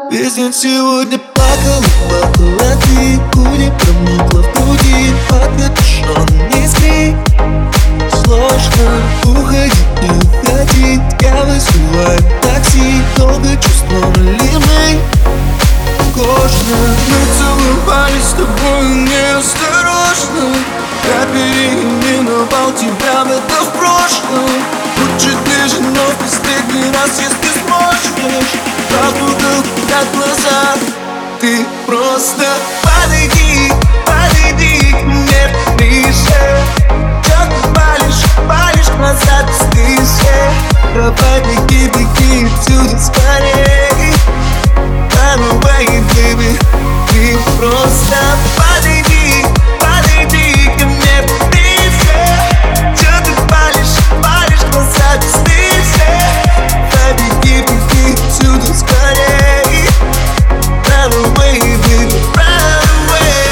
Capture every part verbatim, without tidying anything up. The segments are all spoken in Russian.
Весь день сегодня плакала, плакала ты. Худи промокла в груди, под капюшон не скрий. Сложно уходить, не уходить. Я вызываю такси, долго чувствовали мы кожно. Мы целовались с тобой неосторожно. Я переименовал тебя в это в прошлом. Будь чуть ближе, но в последний раз, если сможешь. Запутал как глаза. Ты просто подойди, подойди к мне ближе. Чё ты палишь, палишь глаза быстрее. Давай беги, беги отсюда скорей. Run away, baby. Ты просто подойди, подойди ко мне ближе. Чё ты палишь, палишь глаза быстрее. Давай беги, беги отсюда скорей. Run away, baby, run away.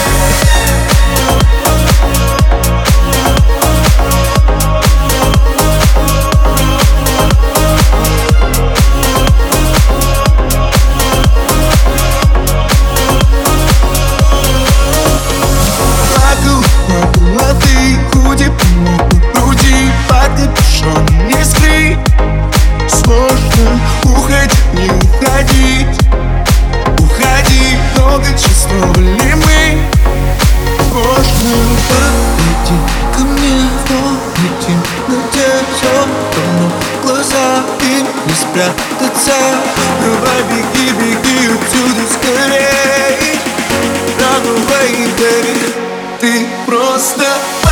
Плакал, плакала ты. Худи помог в груди, под капюшон не скрий. Сложно уходить, не уходить. Уходи, долго чувствовали мы кожно. Подойди ко мне, помните, на тебе все равно глаза им не спрятаться. Давай беги, беги отсюда скорей. Run away, baby. Ты просто